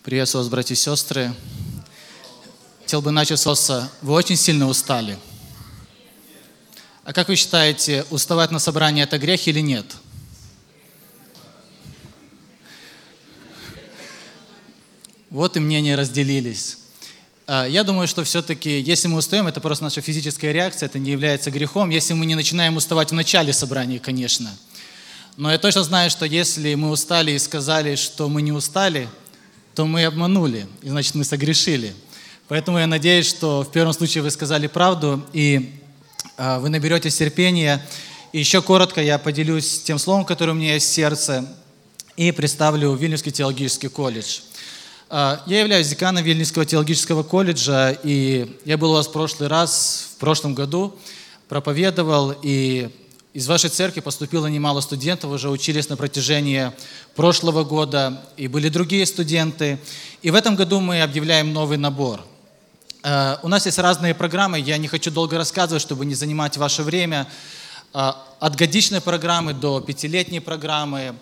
Приветствую вас, братья и сестры. Хотел бы начать с вопроса. Вы очень сильно устали? А как вы считаете, уставать на собрании – это грех или нет? Вот и мнения разделились. Я думаю, что все-таки, если мы устаем, это просто наша физическая реакция, это не является грехом, если мы не начинаем уставать в начале собрания, конечно. Но я точно знаю, что если мы устали и сказали, что мы не устали, то мы обманули, и значит мы согрешили. Поэтому я надеюсь, что в первом случае вы сказали правду, и вы наберетесь терпения. И еще коротко я поделюсь тем словом, которое у меня есть в сердце, и представлю Вильнюсский теологический колледж. Я являюсь деканом Вильнюсского теологического колледжа, и я был у вас в прошлом году, проповедовал, и из вашей церкви поступило немало студентов, уже учились на протяжении прошлого года, и были другие студенты. И в этом году мы объявляем новый набор. У нас есть разные программы, я не хочу долго рассказывать, чтобы не занимать ваше время. От годичной программы до пятилетней программы.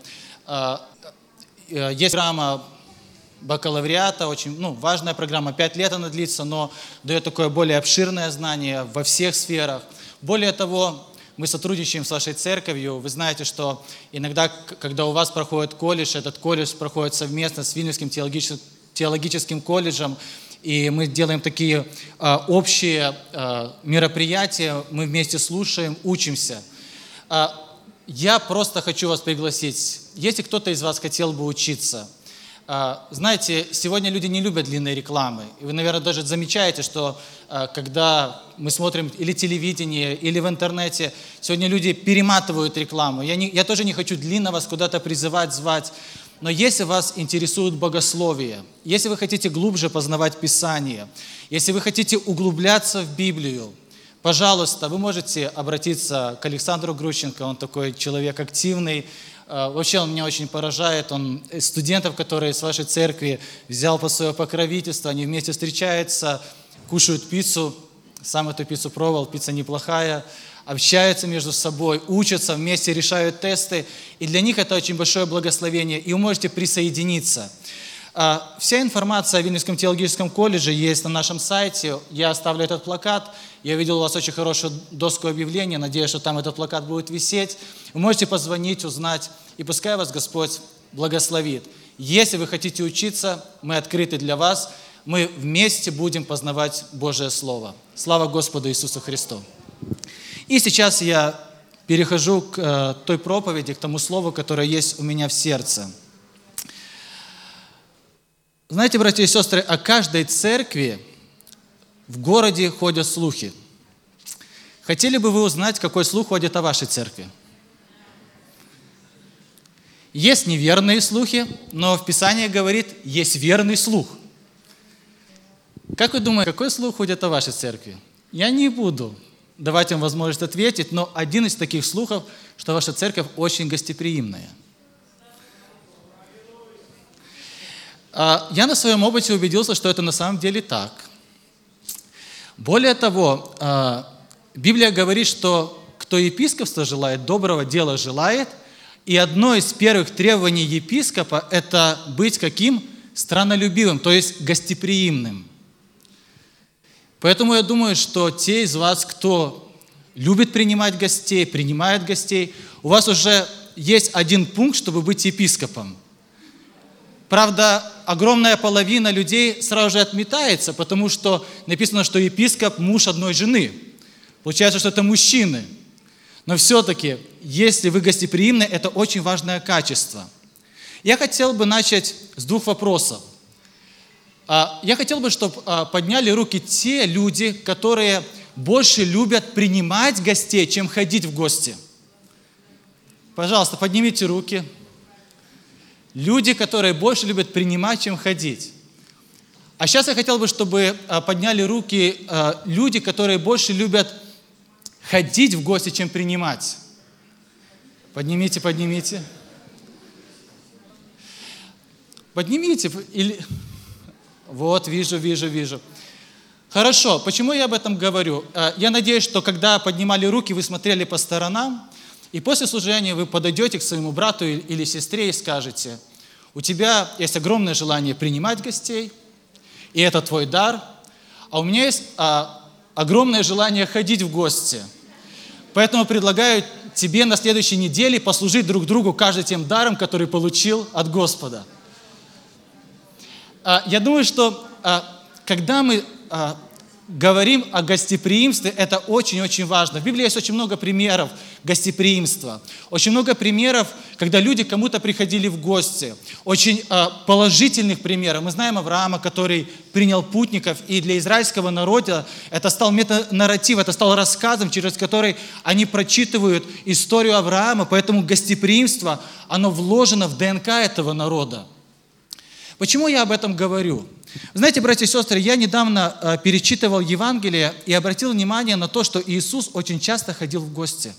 Есть программа бакалавриата, очень важная программа, 5 лет она длится, но дает такое более обширное знание во всех сферах. Более того, мы сотрудничаем с вашей церковью. Вы знаете, что иногда, когда у вас проходит колледж, этот колледж проходит совместно с Вильнюсским теологическим колледжем, и мы делаем такие общие мероприятия, мы вместе слушаем, учимся. Я просто хочу вас пригласить, если кто-то из вас хотел бы учиться. Знаете, сегодня люди не любят длинные рекламы. И вы, наверное, даже замечаете, что когда мы смотрим или телевидение, или в интернете, сегодня люди перематывают рекламу. Я тоже не хочу длинно вас куда-то призывать, звать. Но если вас интересует богословие, если вы хотите глубже познавать Писание, если вы хотите углубляться в Библию, пожалуйста, вы можете обратиться к Александру Грущенко, он такой человек активный. Вообще он меня очень поражает, он студентов, которые с вашей церкви взял под свое покровительство, они вместе встречаются, кушают пиццу, сам эту пиццу пробовал, пицца неплохая, общаются между собой, учатся, вместе решают тесты, и для них это очень большое благословение, и вы можете присоединиться. Вся информация о Вильнюсском теологическом колледже есть на нашем сайте, я оставлю этот плакат, я видел у вас очень хорошую доску объявлений, надеюсь, что там этот плакат будет висеть. Вы можете позвонить, узнать, и пускай вас Господь благословит. Если вы хотите учиться, мы открыты для вас, мы вместе будем познавать Божие Слово. Слава Господу Иисусу Христу! И сейчас я перехожу к той проповеди, к тому слову, которое есть у меня в сердце. Знаете, братья и сестры, о каждой церкви в городе ходят слухи. Хотели бы вы узнать, какой слух ходит о вашей церкви? Есть неверные слухи, но в Писании говорит, есть верный слух. Как вы думаете, какой слух ходит о вашей церкви? Я не буду давать вам возможность ответить, но один из таких слухов, что ваша церковь очень гостеприимная. Я на своем опыте убедился, что это на самом деле так. Более того, Библия говорит, что кто епископство желает, доброго дела желает, и одно из первых требований епископа – это быть каким? Страннолюбивым, то есть гостеприимным. Поэтому я думаю, что те из вас, кто любит принимать гостей, принимает гостей, у вас уже есть один пункт, чтобы быть епископом. Правда, огромная половина людей сразу же отметается, потому что написано, что епископ – муж одной жены. Получается, что это мужчины. Но все-таки, если вы гостеприимны, это очень важное качество. Я хотел бы начать с 2 вопросов. Я хотел бы, чтобы подняли руки те люди, которые больше любят принимать гостей, чем ходить в гости. Пожалуйста, поднимите руки. Люди, которые больше любят принимать, чем ходить. А сейчас я хотел бы, чтобы подняли руки люди, которые больше любят ходить в гости, чем принимать. Поднимите, поднимите. Поднимите. Вот, вижу. Хорошо, почему я об этом говорю? Я надеюсь, что когда поднимали руки, вы смотрели по сторонам, и после служения вы подойдете к своему брату или сестре и скажете: У тебя есть огромное желание принимать гостей, и это твой дар, а у меня есть огромное желание ходить в гости. Поэтому предлагаю тебе на следующей неделе послужить друг другу каждый тем даром, который получил от Господа. Я думаю, что когда мы говорим о гостеприимстве, это очень-очень важно. В Библии есть очень много примеров гостеприимства. Очень много примеров, когда люди кому-то приходили в гости. Очень положительных примеров. Мы знаем Авраама, который принял путников, и для израильского народа это стал метанарратив, это стал рассказом, через который они прочитывают историю Авраама. Поэтому гостеприимство, оно вложено в ДНК этого народа. Почему я об этом говорю? Знаете, братья и сестры, я недавно перечитывал Евангелие и обратил внимание на то, что Иисус очень часто ходил в гости.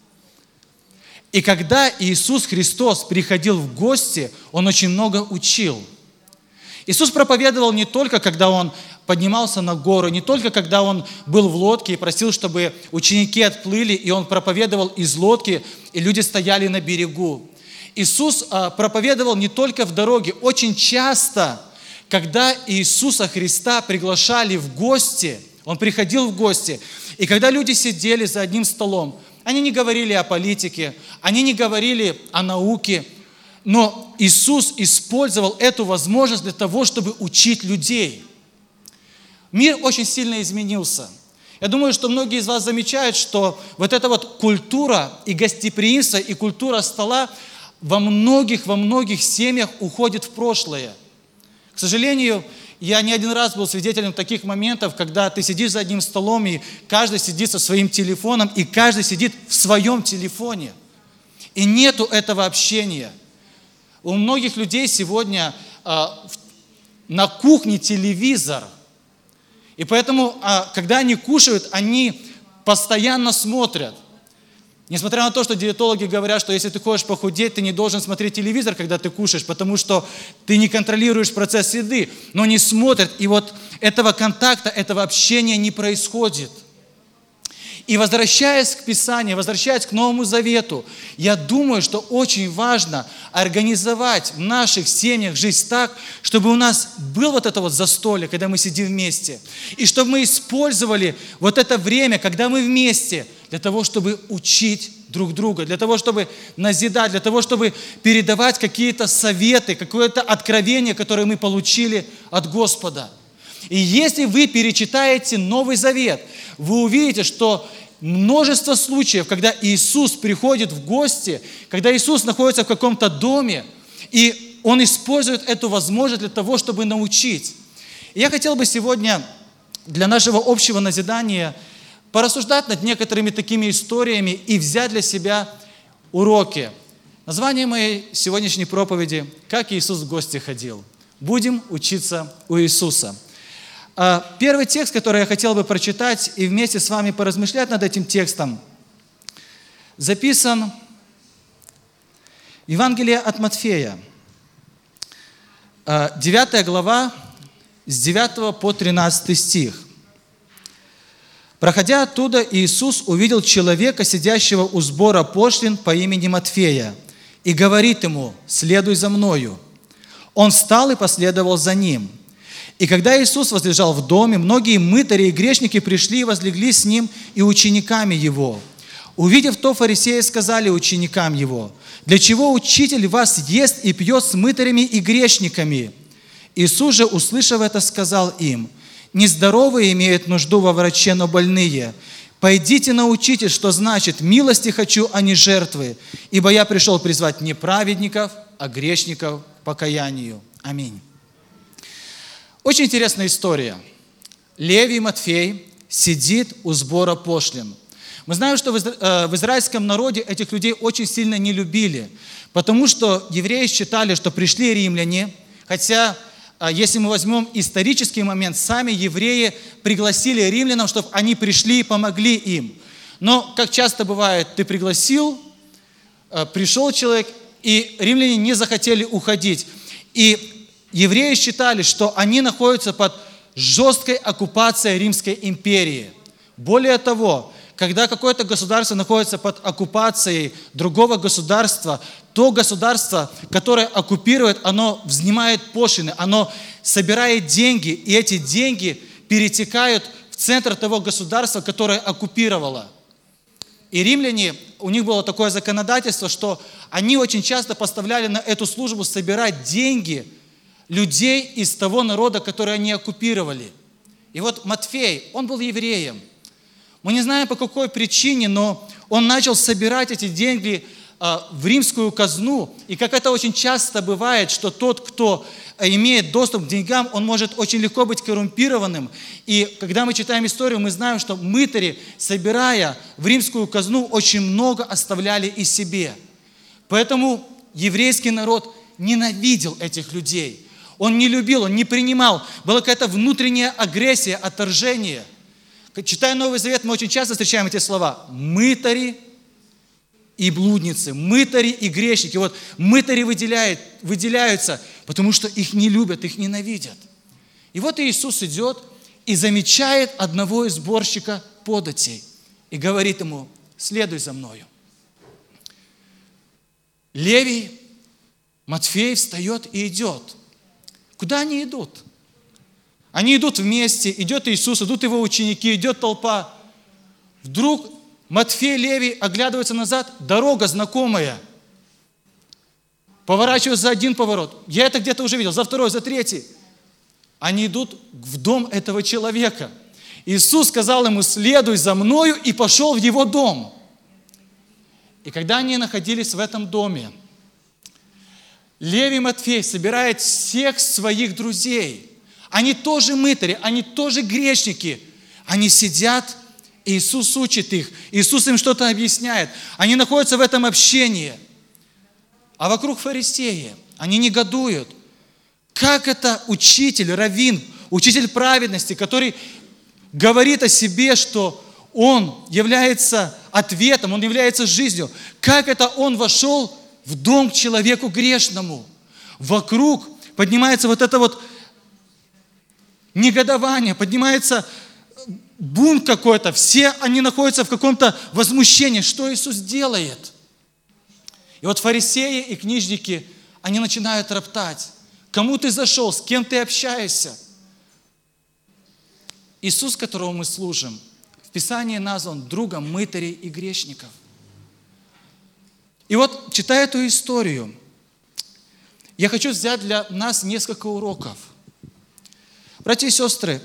И когда Иисус Христос приходил в гости, Он очень много учил. Иисус проповедовал не только, когда Он поднимался на гору, не только, когда Он был в лодке и просил, чтобы ученики отплыли, и Он проповедовал из лодки, и люди стояли на берегу. Иисус проповедовал не только в дороге. Очень часто, когда Иисуса Христа приглашали в гости, Он приходил в гости, и когда люди сидели за одним столом, они не говорили о политике, они не говорили о науке, но Иисус использовал эту возможность для того, чтобы учить людей. Мир очень сильно изменился. Я думаю, что многие из вас замечают, что вот эта вот культура и гостеприимство, и культура стола во многих семьях уходит в прошлое. К сожалению, я не один раз был свидетелем таких моментов, когда ты сидишь за одним столом, и каждый сидит со своим телефоном, и каждый сидит в своем телефоне. И нету этого общения. У многих людей сегодня на кухне телевизор. И поэтому, когда они кушают, они постоянно смотрят. Несмотря на то, что диетологи говорят, что если ты хочешь похудеть, ты не должен смотреть телевизор, когда ты кушаешь, потому что ты не контролируешь процесс еды, но не смотрят, и вот этого контакта, этого общения не происходит. И возвращаясь к Писанию, возвращаясь к Новому Завету, я думаю, что очень важно организовать в наших семьях жизнь так, чтобы у нас было вот это вот застолье, когда мы сидим вместе, и чтобы мы использовали вот это время, когда мы вместе, для того, чтобы учить друг друга, для того, чтобы назидать, для того, чтобы передавать какие-то советы, какое-то откровение, которое мы получили от Господа. И если вы перечитаете Новый Завет, вы увидите, что множество случаев, когда Иисус приходит в гости, когда Иисус находится в каком-то доме, и Он использует эту возможность для того, чтобы научить. И я хотел бы сегодня для нашего общего назидания порассуждать над некоторыми такими историями и взять для себя уроки. Название моей сегодняшней проповеди «Как Иисус в гости ходил». Будем учиться у Иисуса. Первый текст, который я хотел бы прочитать и вместе с вами поразмышлять над этим текстом, записан в Евангелии от Матфея, 9 глава, с 9 по 13 стих. «Проходя оттуда, Иисус увидел человека, сидящего у сбора пошлин по имени Матфея, и говорит ему: „Следуй за мною“. Он встал и последовал за ним. И когда Иисус возлежал в доме, многие мытари и грешники пришли и возлегли с Ним и учениками Его. Увидев то, фарисеи сказали ученикам Его: „Для чего Учитель вас ест и пьет с мытарями и грешниками?“ Иисус же, услышав это, сказал им: „Нездоровые имеют нужду во враче, но больные. Пойдите научитесь, что значит: милости хочу, а не жертвы. Ибо я пришел призвать не праведников, а грешников к покаянию“. Аминь. Очень интересная история. Левий Матфей сидит у сбора пошлин. Мы знаем, что в израильском народе этих людей очень сильно не любили, потому что евреи считали, что пришли римляне, хотя, если мы возьмем исторический момент, сами евреи пригласили римлянам, чтобы они пришли и помогли им. Но, как часто бывает, ты пригласил, пришел человек, и римляне не захотели уходить. И евреи считали, что они находятся под жесткой оккупацией Римской империи. Более того, когда какое-то государство находится под оккупацией другого государства, то государство, которое оккупирует, оно взимает пошлины, оно собирает деньги, и эти деньги перетекают в центр того государства, которое оккупировало. И римляне, у них было такое законодательство, что они очень часто поставляли на эту службу собирать деньги людей из того народа, который они оккупировали. И вот Матфей, он был евреем. Мы не знаем, по какой причине, но он начал собирать эти деньги в римскую казну. И как это очень часто бывает, что тот, кто имеет доступ к деньгам, он может очень легко быть коррумпированным. И когда мы читаем историю, мы знаем, что мытари, собирая в римскую казну, очень много оставляли и себе. Поэтому еврейский народ ненавидел этих людей. Он не любил, он не принимал. Была какая-то внутренняя агрессия, отторжение. Читая Новый Завет, мы очень часто встречаем эти слова. Мытари и блудницы, мытари и грешники. Вот мытари выделяются, потому что их не любят, их ненавидят. И вот Иисус идет и замечает одного из сборщика податей и говорит ему: следуй за мною. Левий, Матфей встает и идет. Куда они идут? Они идут вместе, идет Иисус, идут его ученики, идет толпа. Вдруг Матфей, Левий оглядывается назад, дорога знакомая. Поворачивают за один поворот. Я это где-то уже видел, за второй, за третий. Они идут в дом этого человека. Иисус сказал ему: следуй за мною, и пошел в его дом. И когда они находились в этом доме, Левий Матфей собирает всех своих друзей. Они тоже мытари, они тоже грешники. Они сидят, Иисус учит их, Иисус им что-то объясняет. Они находятся в этом общении. А вокруг фарисеи, они негодуют. Как это учитель, раввин, учитель праведности, который говорит о себе, что он является ответом, он является жизнью. Как это он вошел в дом к человеку грешному? Вокруг поднимается вот это вот негодование, поднимается бунт какой-то. Все они находятся в каком-то возмущении. Что Иисус делает? И вот фарисеи и книжники, они начинают роптать. Кому ты зашел? С кем ты общаешься? Иисус, которого мы служим, в Писании назван другом мытарей и грешников. И вот, читая эту историю, я хочу взять для нас несколько уроков. Братья и сестры,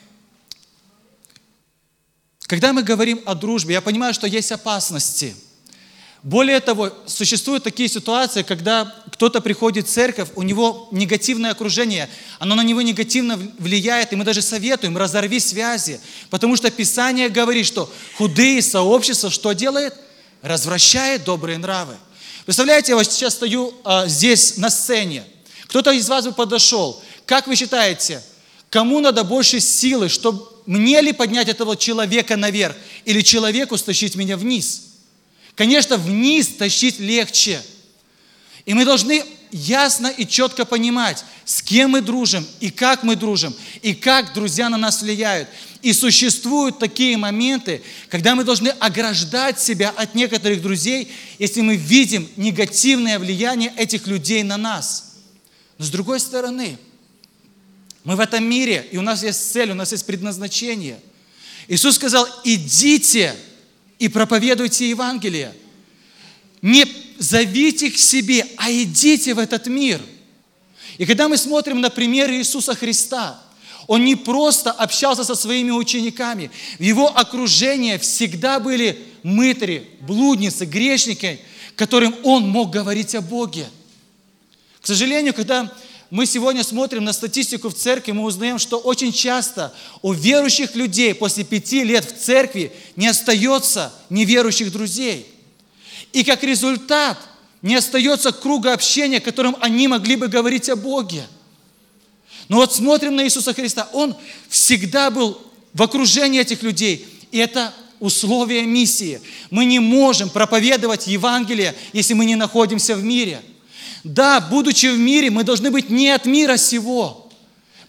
когда мы говорим о дружбе, я понимаю, что есть опасности. Более того, существуют такие ситуации, когда кто-то приходит в церковь, у него негативное окружение, оно на него негативно влияет, и мы даже советуем: разорви связи, потому что Писание говорит, что худые сообщества что делает? Развращает добрые нравы. Представляете, я вот сейчас стою здесь на сцене, кто-то из вас бы подошел. Как вы считаете, кому надо больше силы, чтобы мне ли поднять этого человека наверх, или человеку стащить меня вниз? Конечно, вниз тащить легче. И мы должны ясно и четко понимать, с кем мы дружим, и как мы дружим, и как друзья на нас влияют. И существуют такие моменты, когда мы должны ограждать себя от некоторых друзей, если мы видим негативное влияние этих людей на нас. Но с другой стороны, мы в этом мире, и у нас есть цель, у нас есть предназначение. Иисус сказал: идите и проповедуйте Евангелие. Не зовите к себе, а идите в этот мир. И когда мы смотрим на пример Иисуса Христа, Он не просто общался со своими учениками. В Его окружении всегда были мытари, блудницы, грешники, которым Он мог говорить о Боге. К сожалению, когда мы сегодня смотрим на статистику в церкви, мы узнаем, что очень часто у верующих людей после 5 лет в церкви не остается неверующих друзей. И как результат не остается круга общения, которым они могли бы говорить о Боге. Но вот смотрим на Иисуса Христа. Он всегда был в окружении этих людей. И это условие миссии. Мы не можем проповедовать Евангелие, если мы не находимся в мире. Да, будучи в мире, мы должны быть не от мира сего.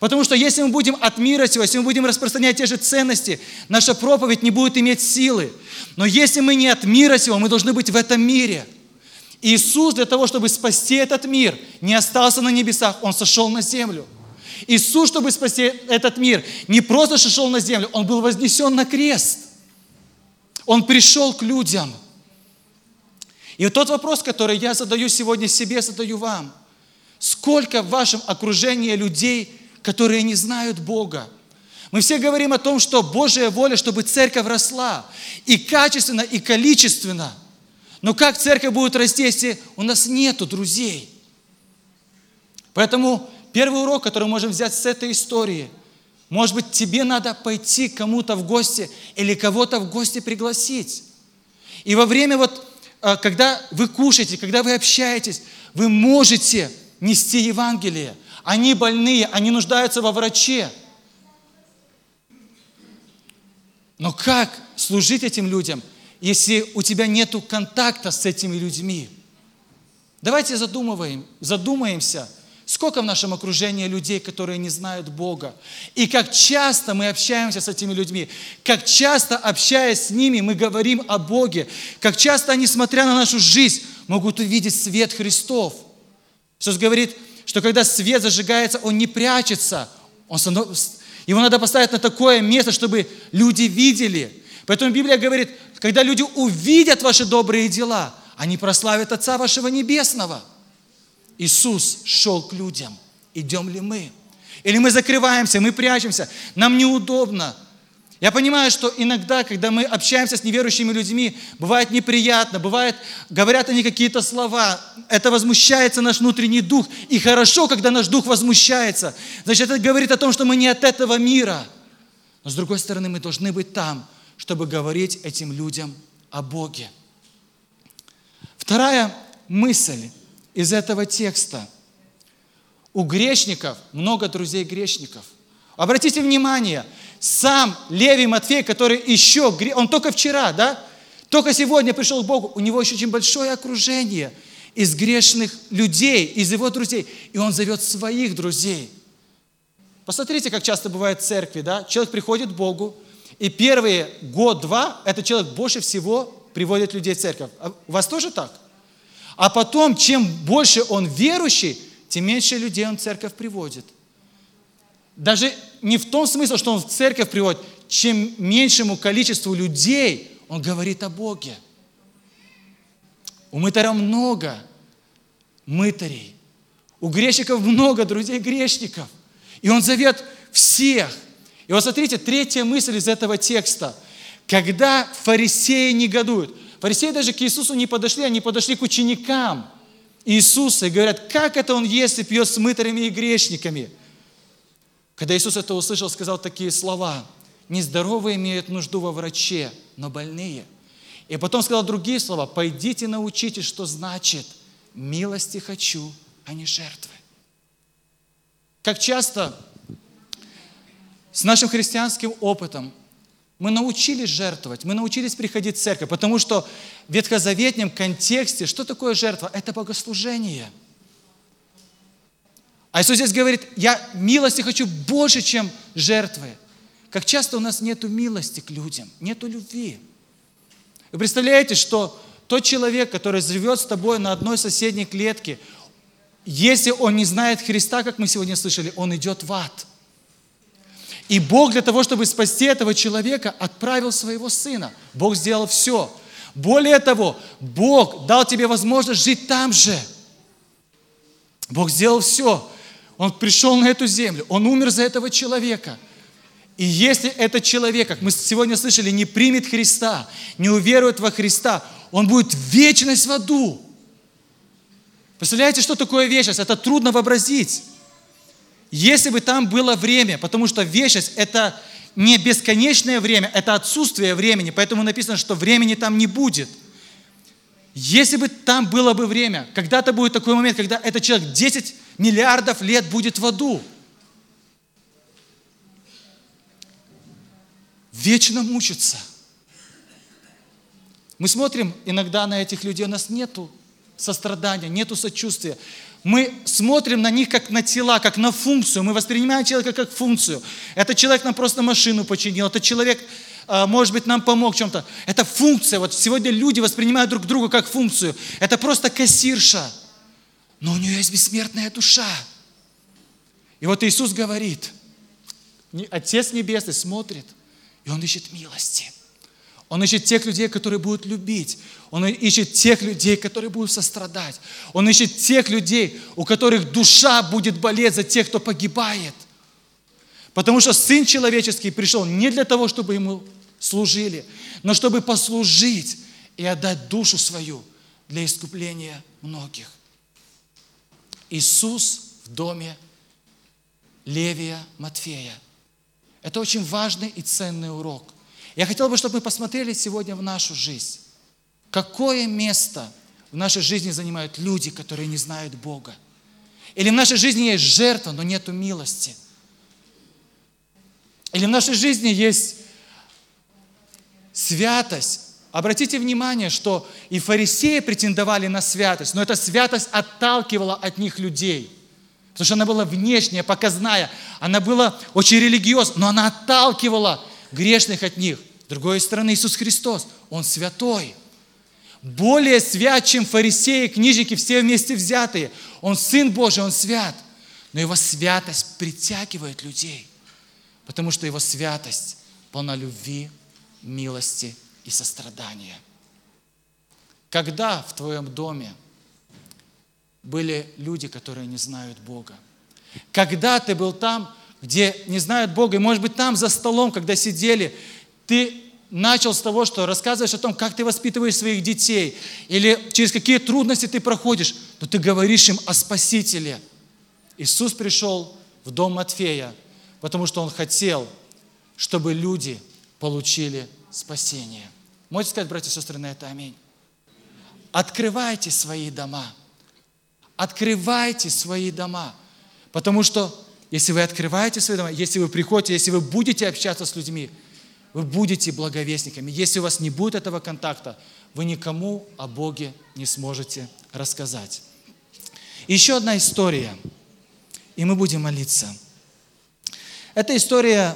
Потому что если мы будем от мира сего, если мы будем распространять те же ценности, наша проповедь не будет иметь силы. Но если мы не от мира сего, мы должны быть в этом мире. Иисус для того, чтобы спасти этот мир, не остался на небесах, Он сошел на землю. Иисус, чтобы спасти этот мир, не просто сошел на землю, Он был вознесен на крест. Он пришел к людям. И вот тот вопрос, который я задаю сегодня себе, задаю вам. Сколько в вашем окружении людей, которые не знают Бога? Мы все говорим о том, что Божья воля, чтобы церковь росла и качественно, и количественно. Но как церковь будет расти, если у нас нету друзей? Поэтому первый урок, который мы можем взять с этой истории, может быть, тебе надо пойти к кому-то в гости или кого-то в гости пригласить. И во время когда вы кушаете, когда вы общаетесь, вы можете нести Евангелие. Они больные, они нуждаются во враче. Но как служить этим людям, если у тебя нет контакта с этими людьми? Давайте задумаемся, сколько в нашем окружении людей, которые не знают Бога. И как часто мы общаемся с этими людьми, как часто, общаясь с ними, мы говорим о Боге, как часто они, смотря на нашу жизнь, могут увидеть свет Христов. Иисус говорит, что когда свет зажигается, он не прячется, его надо поставить на такое место, чтобы люди видели. Поэтому Библия говорит, когда люди увидят ваши добрые дела, они прославят Отца вашего Небесного. Иисус шел к людям. Идем ли мы? Или мы закрываемся, мы прячемся, нам неудобно. Я понимаю, что иногда, когда мы общаемся с неверующими людьми, бывает неприятно, говорят они какие-то слова, это возмущается наш внутренний дух. И хорошо, когда наш дух возмущается. Значит, это говорит о том, что мы не от этого мира. Но с другой стороны, мы должны быть там, чтобы говорить этим людям о Боге. Вторая мысль из этого текста. У грешников много друзей грешников. Обратите внимание, сам Левий Матфей, который он только вчера, только сегодня пришел к Богу, у него еще очень большое окружение из грешных людей, из его друзей, и он зовет своих друзей. Посмотрите, как часто бывает в церкви, человек приходит к Богу, и первые год-два этот человек больше всего приводит людей в церковь. У вас тоже так? А потом, чем больше он верующий, тем меньше людей он в церковь приводит. Даже не в том смысле, что он в церковь приводит, чем меньшему количеству людей он говорит о Боге. У мытаря много мытарей. У грешников много друзей грешников. И он зовет всех. И вот смотрите, третья мысль из этого текста. Когда фарисеи негодуют. Фарисеи даже к Иисусу не подошли, они подошли к ученикам Иисуса и говорят, как это он ест и пьет с мытарями и грешниками. Когда Иисус это услышал, сказал такие слова: нездоровые имеют нужду во враче, но больные. И потом сказал другие слова: пойдите научитесь, что значит милости хочу, а не жертвы. Как часто с нашим христианским опытом мы научились жертвовать, мы научились приходить в церковь, потому что в ветхозаветном контексте что такое жертва? Это богослужение. А Иисус здесь говорит: я милости хочу больше, чем жертвы. Как часто у нас нету милости к людям, нету любви. Вы представляете, что тот человек, который живет с тобой на одной соседней клетке, если он не знает Христа, как мы сегодня слышали, он идет в ад. И Бог для того, чтобы спасти этого человека, отправил своего Сына. Бог сделал все. Более того, Бог дал тебе возможность жить там же. Бог сделал все. Он пришел на эту землю, Он умер за этого человека. И если этот человек, как мы сегодня слышали, не примет Христа, не уверует во Христа, он будет вечность в аду. Представляете, что такое вечность? Это трудно вообразить. Если бы там было время, потому что вечность – это не бесконечное время, это отсутствие времени, поэтому написано, что времени там не будет. Если бы там было бы время, когда-то будет такой момент, когда этот человек 10 миллиардов лет будет в аду. Вечно мучиться. Мы смотрим иногда на этих людей, у нас нету сострадания, нету сочувствия. Мы смотрим на них как на тела, как на функцию. Мы воспринимаем человека как функцию. Этот человек нам просто машину починил, этот человек, может быть, нам помог в чем-то. Это функция. Вот сегодня люди воспринимают друг друга как функцию. Это просто кассирша. Но у нее есть бессмертная душа. И вот Иисус говорит, Отец Небесный смотрит, и Он ищет милости. Он ищет тех людей, которые будут любить. Он ищет тех людей, которые будут сострадать. Он ищет тех людей, у которых душа будет болеть за тех, кто погибает. Потому что Сын Человеческий пришел не для того, чтобы Ему служили, но чтобы послужить и отдать душу свою для искупления многих. Иисус в доме Левия Матфея. Это очень важный и ценный урок. Я хотел бы, чтобы мы посмотрели сегодня в нашу жизнь. Какое место в нашей жизни занимают люди, которые не знают Бога? Или в нашей жизни есть жертва, но нету милости? Или в нашей жизни есть святость? Обратите внимание, что и фарисеи претендовали на святость, но эта святость отталкивала от них людей. Потому что она была внешняя, показная, она была очень религиозна, но она отталкивала грешных от них. С другой стороны, Иисус Христос, Он святой. Более свят, чем фарисеи, книжники, все вместе взятые. Он Сын Божий, Он свят. Но Его святость притягивает людей, потому что Его святость полна любви, милости и сострадания. Когда в твоем доме были люди, которые не знают Бога? Когда ты был там, где не знают Бога, и, может быть, там за столом, когда сидели, ты начал с того, что рассказываешь о том, как ты воспитываешь своих детей, или через какие трудности ты проходишь, но ты говоришь им о Спасителе. Иисус пришел в дом Матфея, потому что Он хотел, чтобы люди получили спасение. Можете сказать, братья и сестры, на это аминь? Открывайте свои дома. Открывайте свои дома. Потому что, если вы открываете свои дома, если вы приходите, если вы будете общаться с людьми, вы будете благовестниками. Если у вас не будет этого контакта, вы никому о Боге не сможете рассказать. Еще одна история, и мы будем молиться. Эта история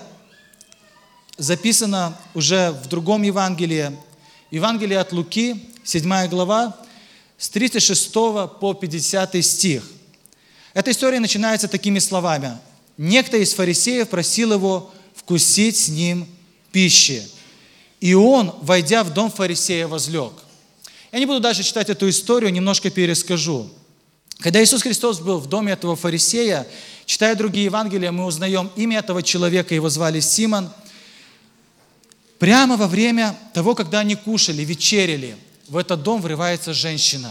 записана уже в другом Евангелии. Евангелие от Луки, 7 глава, с 36 по 50 стих. Эта история начинается такими словами. «Некто из фарисеев просил его вкусить с ним пищи. И он, войдя в дом фарисея, возлег». Я не буду дальше читать эту историю, немножко перескажу. Когда Иисус Христос был в доме этого фарисея, читая другие Евангелия, мы узнаем имя этого человека, его звали Симон. Прямо во время того, когда они кушали, вечеряли, в этот дом врывается женщина.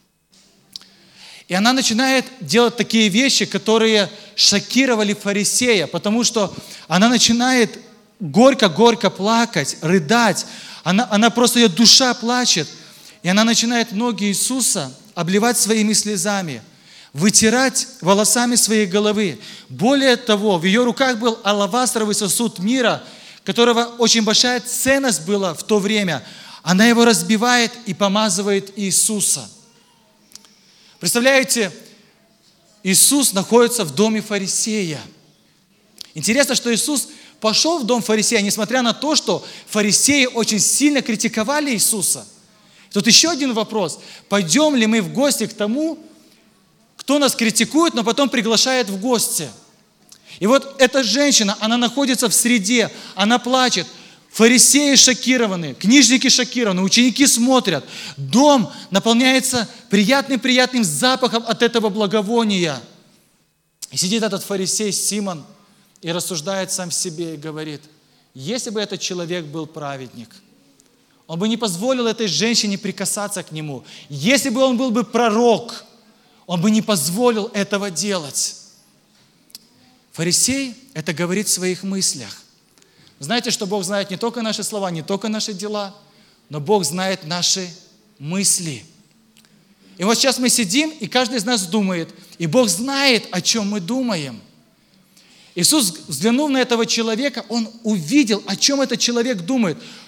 И она начинает делать такие вещи, которые шокировали фарисея, потому что она начинает горько-горько плакать, рыдать. Она просто, ее душа плачет. И она начинает ноги Иисуса обливать своими слезами, вытирать волосами своей головы. Более того, в ее руках был алавастровый сосуд мира, которого очень большая ценность была в то время. Она его разбивает и помазывает Иисуса. Представляете, Иисус находится в доме фарисея. Интересно, что Иисус пошел в дом фарисея, несмотря на то, что фарисеи очень сильно критиковали Иисуса. Тут еще один вопрос. Пойдем ли мы в гости к тому, кто нас критикует, но потом приглашает в гости? И вот эта женщина, она находится в среде, она плачет. Фарисеи шокированы, книжники шокированы, ученики смотрят. Дом наполняется приятным запахом от этого благовония. И сидит этот фарисей Симон и рассуждает сам себе и говорит: если бы этот человек был праведник, он бы не позволил этой женщине прикасаться к нему. Если бы он был бы пророк, он бы не позволил этого делать. Фарисей это говорит в своих мыслях. Знаете, что Бог знает не только наши слова, не только наши дела, но Бог знает наши мысли. И вот сейчас мы сидим, и каждый из нас думает, и Бог знает, о чем мы думаем. Иисус, взглянув на этого человека, Он увидел, о чем этот человек думает.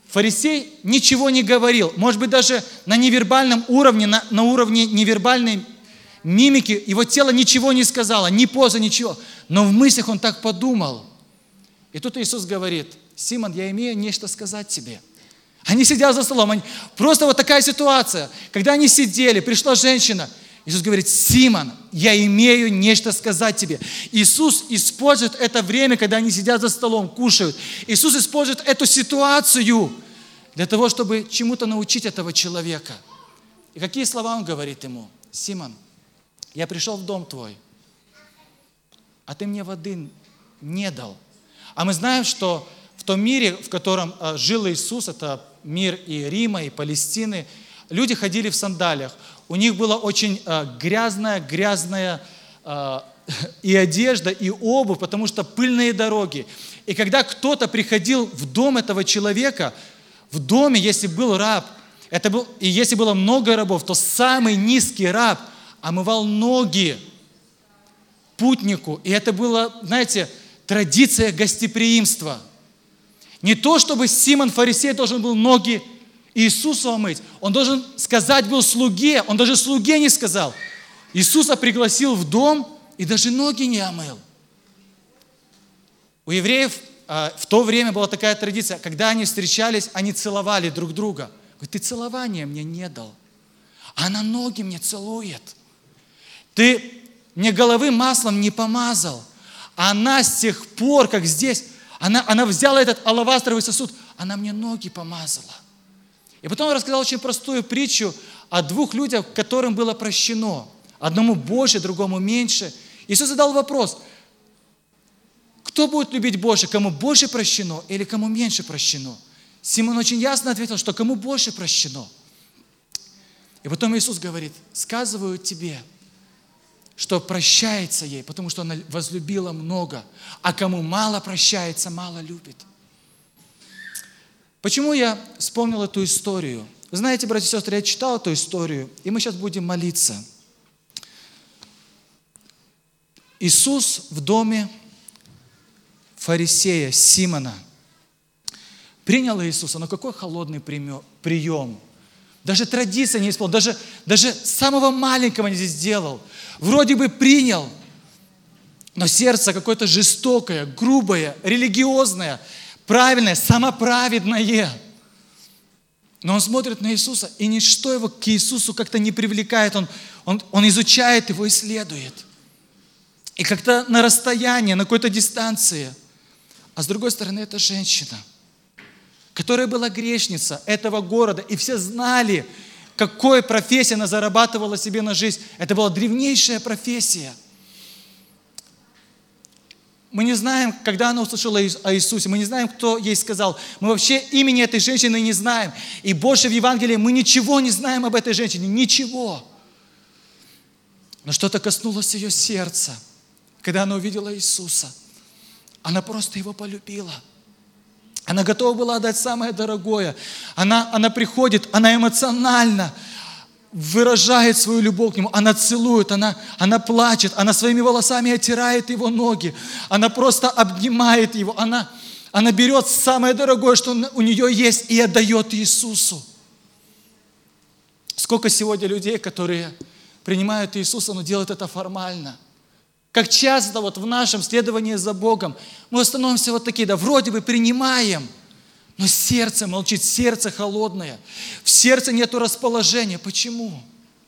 Фарисей ничего не говорил. Может быть, даже на невербальном уровне, на уровне невербальной мимики, его тело ничего не сказало, ни поза, ничего. Но в мыслях он так подумал. И тут Иисус говорит: Симон, я имею нечто сказать тебе. Они сидят за столом. Просто вот такая ситуация. Когда они сидели, пришла женщина. Иисус говорит: Симон, я имею нечто сказать тебе. Иисус использует это время, когда они сидят за столом, кушают. Иисус использует эту ситуацию для того, чтобы чему-то научить этого человека. И какие слова он говорит ему? Симон, я пришел в дом твой, а ты мне воды не дал. А мы знаем, что в том мире, в котором жил Иисус, это мир и Рима, и Палестины, люди ходили в сандалиях. У них была очень грязная и одежда, и обувь, потому что пыльные дороги. И когда кто-то приходил в дом этого человека, в доме, если был раб, и если было много рабов, то самый низкий раб омывал ноги путнику. И это было, знаете, традиция гостеприимства. Не то, чтобы Симон фарисей должен был ноги Иисусу омыть. Он должен сказать был слуге, он даже слуге не сказал. Иисуса пригласил в дом и даже ноги не омыл. У евреев в то время была такая традиция, когда они встречались, они целовали друг друга. Говорит: ты целования мне не дал, а она ноги мне целует. Ты мне головы маслом не помазал. Она с тех пор, как здесь, она взяла этот алавастровый сосуд, она мне ноги помазала. И потом он рассказал очень простую притчу о двух людях, которым было прощено. Одному больше, другому меньше. Иисус задал вопрос: кто будет любить больше, кому больше прощено или кому меньше прощено? Симон очень ясно ответил, что кому больше прощено. И потом Иисус говорит: сказываю тебе, что прощается ей, потому что она возлюбила много, а кому мало прощается, мало любит. Почему я вспомнил эту историю? Вы знаете, братья и сестры, я читал эту историю, и мы сейчас будем молиться. Иисус в доме фарисея Симона принял Иисуса, но какой холодный прием. Даже традиция не исполнил, даже самого маленького не сделал. Вроде бы принял, но сердце какое-то жестокое, грубое, религиозное, правильное, самоправедное. Но он смотрит на Иисуса, и ничто его к Иисусу как-то не привлекает. Он изучает его, исследует. И как-то на расстоянии, на какой-то дистанции. А с другой стороны, это женщина, которая была грешница этого города. И все знали, какой профессией она зарабатывала себе на жизнь. Это была древнейшая профессия. Мы не знаем, когда она услышала о Иисусе, мы не знаем, кто ей сказал. Мы вообще имени этой женщины не знаем. И больше в Евангелии мы ничего не знаем об этой женщине, ничего. Но что-то коснулось ее сердца, когда она увидела Иисуса. Она просто его полюбила. Она готова была отдать самое дорогое. Она приходит, она эмоционально выражает свою любовь к нему, она целует, она плачет, она своими волосами оттирает его ноги, она просто обнимает его, она берет самое дорогое, что у нее есть, и отдает Иисусу. Сколько сегодня людей, которые принимают Иисуса, но делают это формально. Как часто вот в нашем следовании за Богом мы становимся вот такие, да, вроде бы принимаем, но сердце молчит, сердце холодное. В сердце нету расположения. Почему?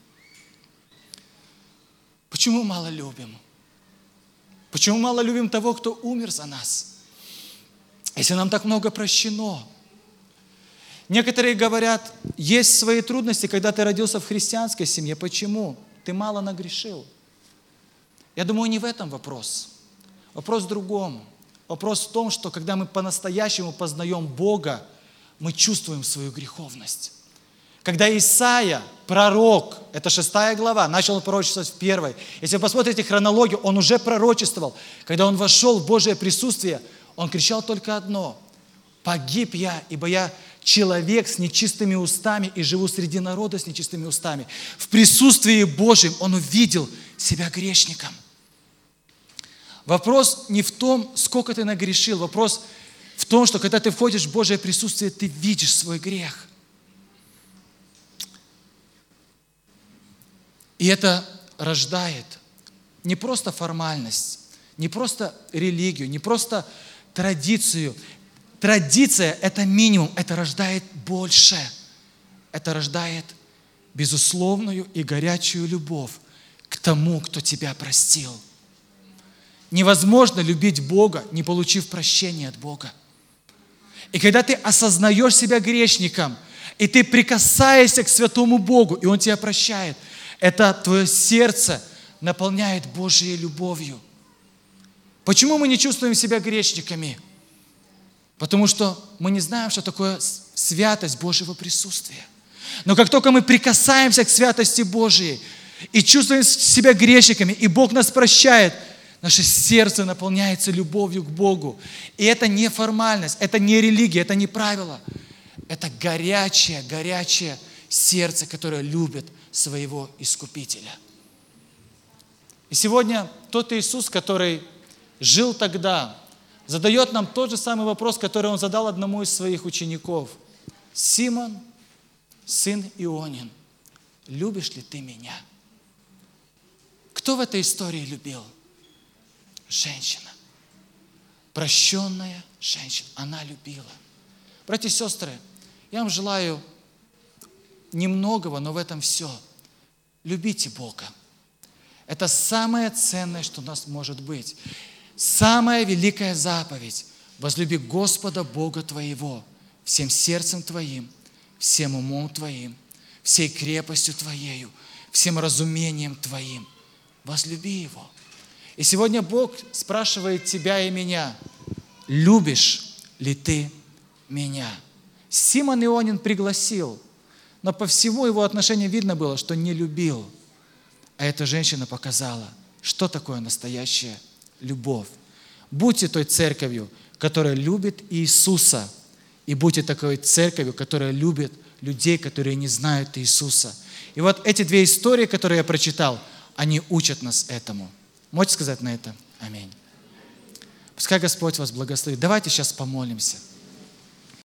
Почему мало любим? Почему мало любим того, кто умер за нас? Если нам так много прощено. Некоторые говорят, есть свои трудности, когда ты родился в христианской семье. Почему? Ты мало нагрешил. Я думаю, не в этом вопрос. Вопрос в другом. Вопрос в том, что когда мы по-настоящему познаем Бога, мы чувствуем свою греховность. Когда Исаия, пророк, это 6 глава, начал пророчествовать в 1. Если вы посмотрите хронологию, он уже пророчествовал. Когда он вошел в Божие присутствие, он кричал только одно: «Погиб я, ибо я человек с нечистыми устами и живу среди народа с нечистыми устами». В присутствии Божьем он увидел себя грешником. Вопрос не в том, сколько ты нагрешил, вопрос в том, что когда ты входишь в Божье присутствие, ты видишь свой грех. И это рождает не просто формальность, не просто религию, не просто традицию. Традиция – это минимум, это рождает больше. Это рождает безусловную и горячую любовь к тому, кто тебя простил. Невозможно любить Бога, не получив прощения от Бога. И когда ты осознаешь себя грешником, и ты прикасаешься к святому Богу, и Он тебя прощает, это твое сердце наполняет Божьей любовью. Почему мы не чувствуем себя грешниками? Потому что мы не знаем, что такое святость Божьего присутствия. Но как только мы прикасаемся к святости Божьей и чувствуем себя грешниками, и Бог нас прощает, наше сердце наполняется любовью к Богу. И это не формальность, это не религия, это не правило. Это горячее, горячее сердце, которое любит своего Искупителя. И сегодня тот Иисус, который жил тогда, задает нам тот же самый вопрос, который Он задал одному из своих учеников. Симон, сын Ионин, любишь ли ты меня? Кто в этой истории любил? Женщина. Прощенная женщина. Она любила. Братья и сестры, я вам желаю немногого, но в этом все. Любите Бога. Это самое ценное, что у нас может быть. Самая великая заповедь. Возлюби Господа Бога твоего всем сердцем твоим, всем умом твоим, всей крепостью твоею, всем разумением твоим. Возлюби Его. И сегодня Бог спрашивает тебя и меня, любишь ли ты меня? Симон Ионин пригласил, но по всему его отношению видно было, что не любил. А эта женщина показала, что такое настоящая любовь. Будьте той церковью, которая любит Иисуса, и будьте такой церковью, которая любит людей, которые не знают Иисуса. И вот эти две истории, которые я прочитал, они учат нас этому. Можете сказать на это? Аминь. Пускай Господь вас благословит. Давайте сейчас помолимся.